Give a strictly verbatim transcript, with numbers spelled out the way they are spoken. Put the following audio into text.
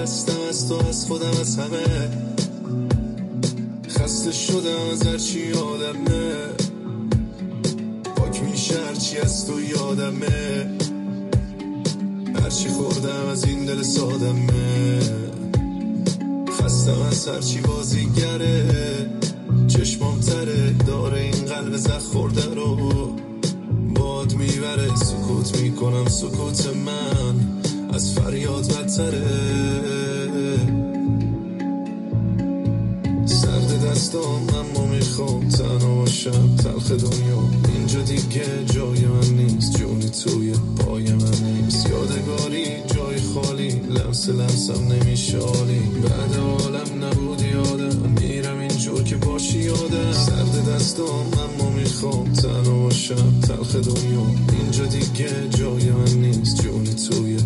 خستم از تو، از خودم، از همه. خسته شدم از هرچی آدمه، پاک میشه هرچی از تو یادمه. هرچی خوردم از این دل سادمه، خستم از هرچی بازیگره. چشمام تره داره این قلب زخ خورده رو، باد میبره. سکوت میکنم، سکوت من از فریاد بدتره. سرد دستام اما میخوام تنها باشم، تلخ دنیا اینجا دیگه جای من نیست. جونی توی پای من نیست، یادگاری جای خالی، لمس لمسم نمیشه عالی. بعد عالم نبودی یادم، میرم اینجور که باشی یادم. سرد دستام اما میخوام تنها باشم، تلخ دنیا اینجا دیگه جای من نیست. جونی توی